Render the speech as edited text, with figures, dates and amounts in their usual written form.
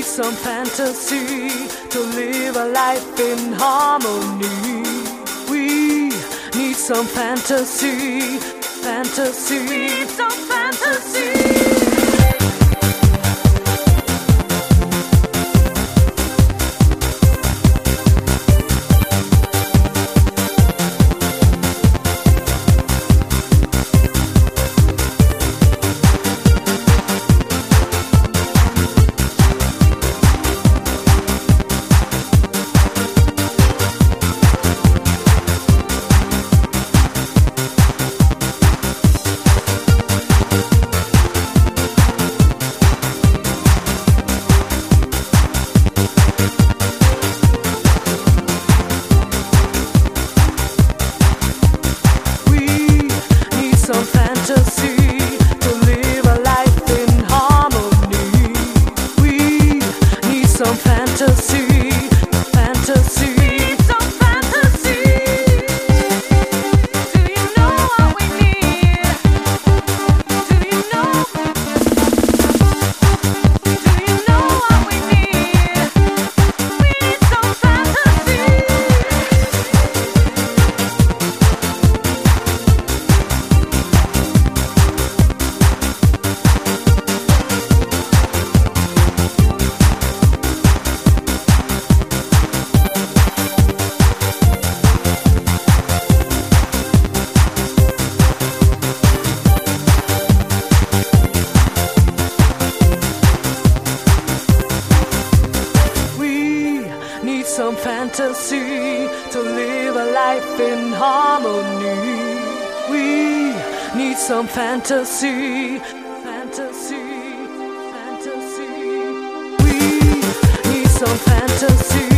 need some fantasy to live a life in harmony. We need some fantasy, fantasy, we need some fantasy. Some fantasy to live a life in harmony. We need some fantasy, fantasy. We need some fantasy. Do you know what we need? Do you know? Do you know what we need? We need some fantasy. Some fantasy to live a life in harmony. We need some fantasy, fantasy, fantasy. We need some fantasy.